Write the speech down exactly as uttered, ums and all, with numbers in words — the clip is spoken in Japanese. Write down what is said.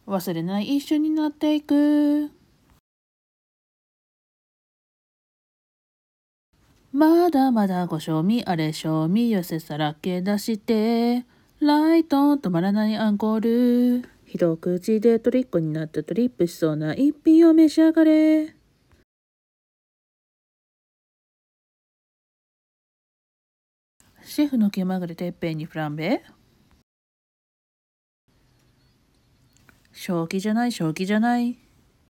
忘れない一緒になっていく。まだまだご賞味あれ賞味寄せさらけ出してライト止まらないアンコール。一口でトリッコになってトリップしそうな一品を召し上がれ。シェフの気まぐれてっぺんにフランベ。正気じゃない正気じゃない。